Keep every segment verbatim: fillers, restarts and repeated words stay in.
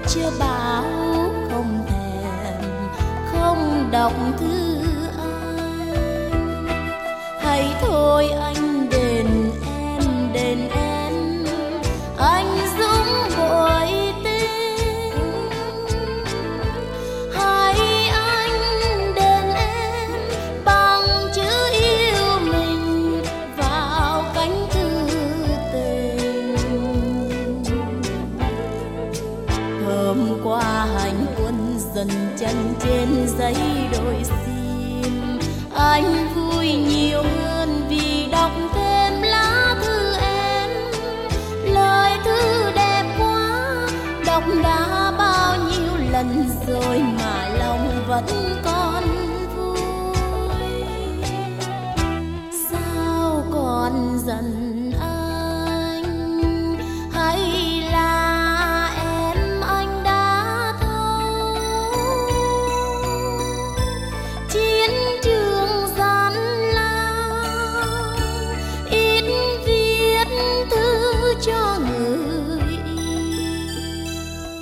chưa báo không thèm không đọc thư anh. Hãy thôi anh đền em đền em, anh dũng bội tình. Hãy anh đền em bằng chữ yêu mình vào cánh thư tình. Hôm qua hành quân dần chân trên giấy đôi sim, anh vui nhiều hơn vì đọc thêm lá thư em. Lời thư đẹp quá, đọc đã bao nhiêu lần rồi mà lòng vẫn còn vui. Sao còn giận anh, hay là em anh đã thấu? Chiến trường gian lao, ít viết thư cho người yêu.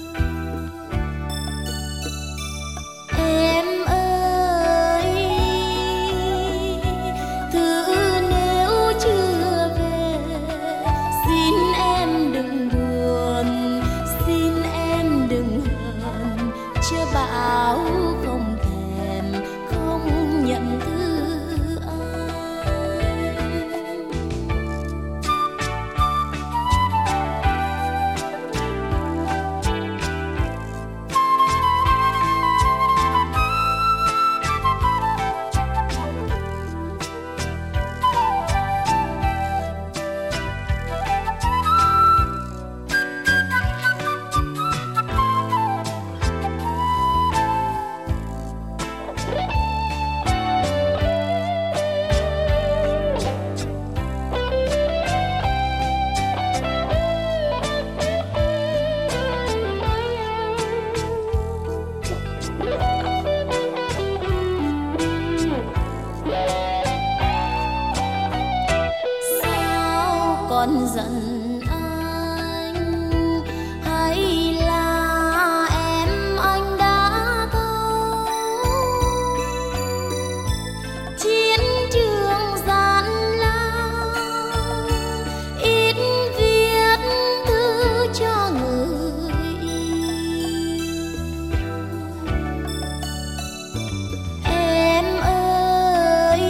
Em ơi, thư nếu chưa về, xin em đừng buồn, xin em đừng hờn, chưa bảo không thèm không nhận thư anh. Sao còn giận anh, hay là em anh đã thấu? Chiến trường gian lao, ít viết thư cho người yêu. Em ơi,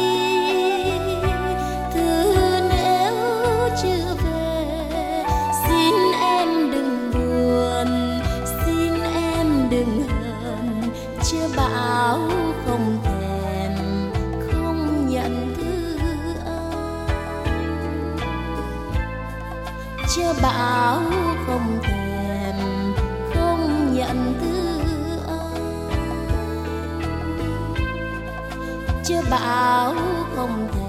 thư nếu chưa về, xin em đừng buồn, xin em đừng hờn, chưa bảo không thèm không nhận thư anh. Chưa bảo không thèm không nhận thư anh. Chưa bảo không thèm